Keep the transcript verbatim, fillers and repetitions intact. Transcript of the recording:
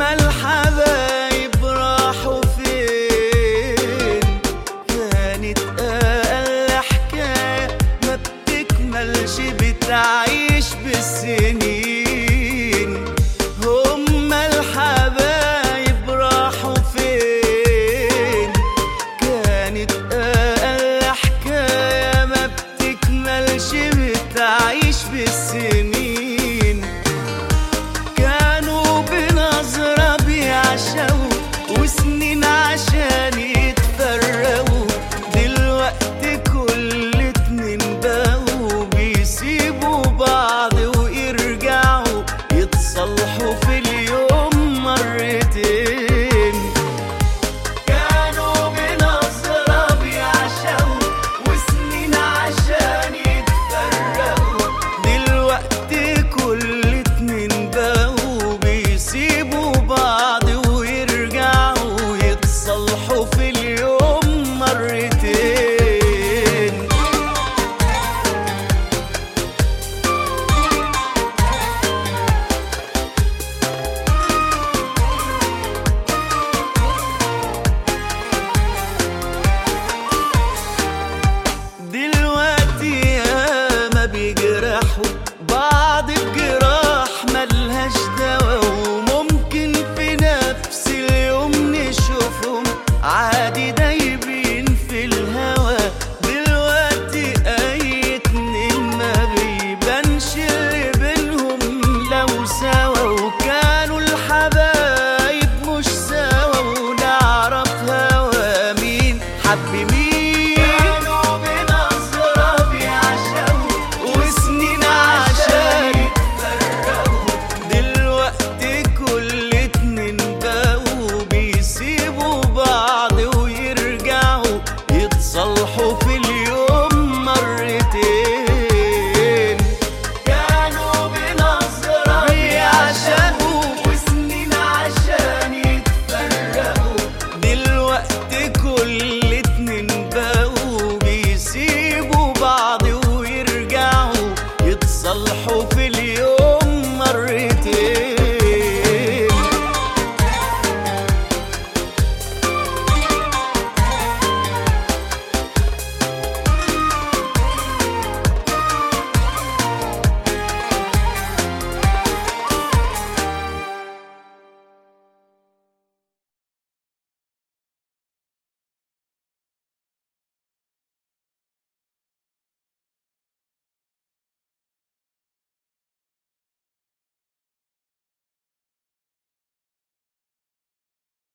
هما الحبايب راحوا فين؟ كانت أقل حكاية ما بتكملش بتعيش بالسنين. هما الحبايب راحوا فين؟ كانت أقل حكاية ما بتكملش بتعيش بالسنين. كانوا بنظرة بيعشقوا وسنين عشان يتفرقوا، دلوقتي كل اتنين بقوا بيسيبوا بعض ويرجعوا يتصالحوا في اليوم مرتين. كانوا بنظرة بيعشقوا وسنين عشان يتفرقوا، دلوقتي كل اتنين بقوا بيسيبوا